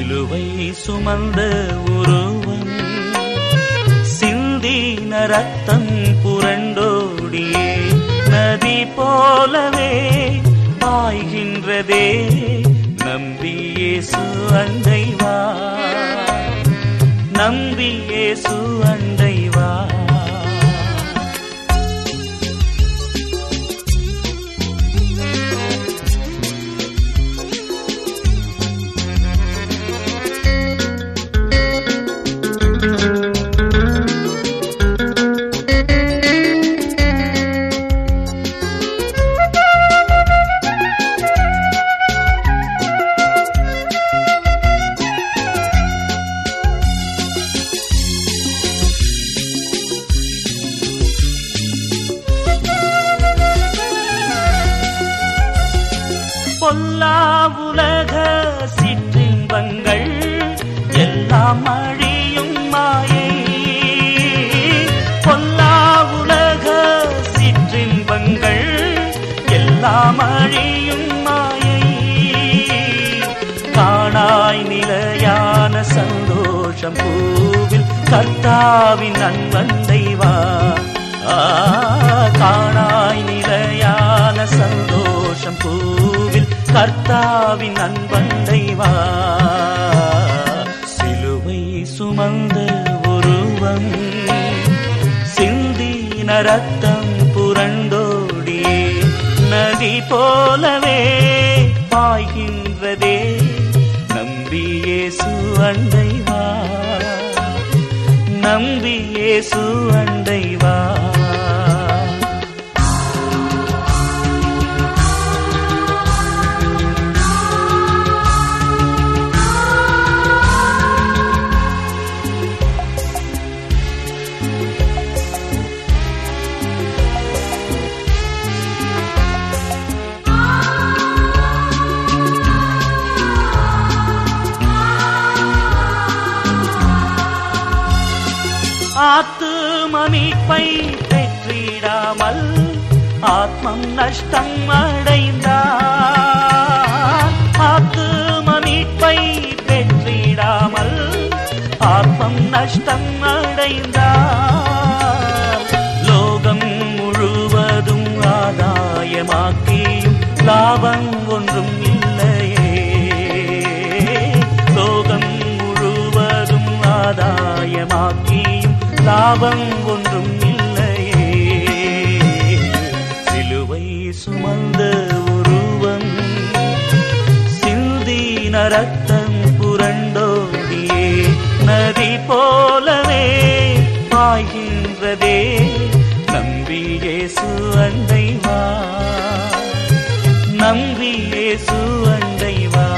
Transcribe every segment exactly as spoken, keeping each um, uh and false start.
சிலுவை சுமந்த உருவம் சிந்தின ரத்தம் புரண்டோடியே நதி போலவே பாய்கின்றதே. நம்பி இயேசு அண்டை வா, நம்பி இயேசு அண்டை வா. பொல்லா உலக சிற்றின்பங்கள் எல்லாம் அழியும் மாயை. பொல்லா உலக சிற்றின்பங்கள் எல்லாம் அழியும் மாயை. காணாய் நிலையான சந்தோஷம் பூவில் கர்த்தாவின் அன்பண்டை வா. காணாய் நிலையான சந்தோஷம் பூவில் கர்த்தாவின் அன்பண்டை வா. சிலுவை சுமந்த உருவம் சிந்தின ரத்தம் புரண்டோடியே நதி போலவே பாய்கின்றதே. நம்பி இயேசு அண்டை வா, நம்பி இயேசு அண்டை வா. ஆத்தும மீட்பை பெற்றிடாமல் ஆத்மம் நஷ்டம் அடைந்தார். ஆத்தும மீட்பை பெற்றிடாமல் ஆத்மம் நஷ்டம் அடைந்தார். லோகம் முழுவதும் ஆதாயமாக்கியும் லாபம் ஒன்றும் இல்லையே. லோகம் முழுவதும் ஆதாயமாக்கியும் லாபம் ஒன்றும் இல்லையே. சிலுவை சுமந்த உருவம் சிந்தின ரத்தம் புரண்டோடியே நதி போலவே பாய்கின்றதே. நம்பி இயேசு அண்டை வா, நம்பி இயேசு அண்டை வா.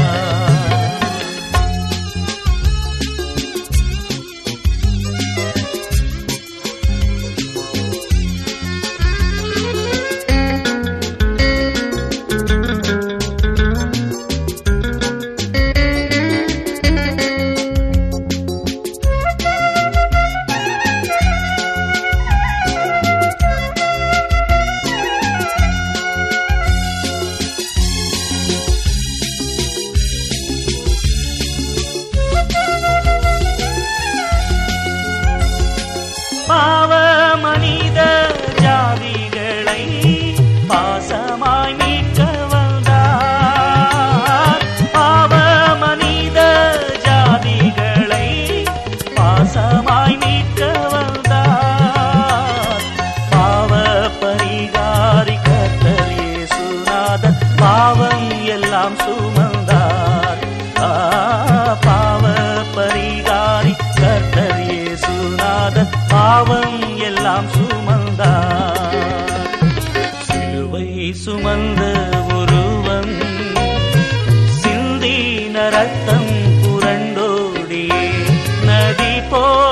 பாவ மனித ஜாதிகளை பாசமாய் மீட்க வந்தார். பாவ மனித ஜாதிகளை பாசமாய் மீட்க வந்தார். பாவ பரிகாரி கர்த்தர் இயேசுநாதர் பாவம் எல்லாம் சுமந்தார். பாவ பரிகாரி கர்த்தர் இயேசுநாதர் பாவம் எல்லாம் சுமந்தார். சிலுவை சுமந்த உருவம் சிந்தின ரத்தம் புரண்டோடியே நதி போ